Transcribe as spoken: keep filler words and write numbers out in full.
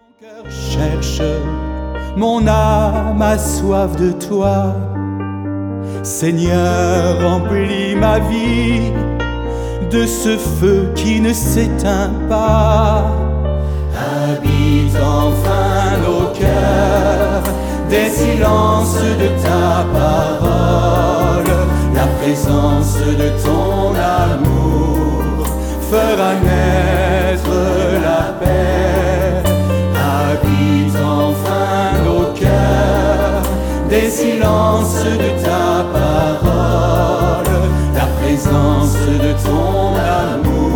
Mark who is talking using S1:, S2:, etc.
S1: Mon cœur cherche, mon âme a soif de toi. Seigneur, remplis ma vie de ce feu qui ne s'éteint pas. Habite enfin nos cœurs des silences de ta parole. La présence de ton amour fera naître la paix. Habite enfin nos cœurs des silences de ta parole. La présence de ton amour